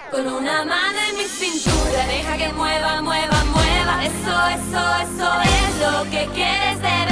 Con una mano en mi cintura, deja que mueva, mueva, mueva. Eso es lo que quieres de